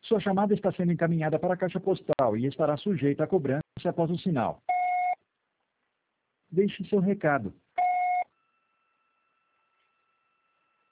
Sua chamada está sendo encaminhada para a caixa postal e estará sujeita à cobrança após o sinal. Deixe seu recado.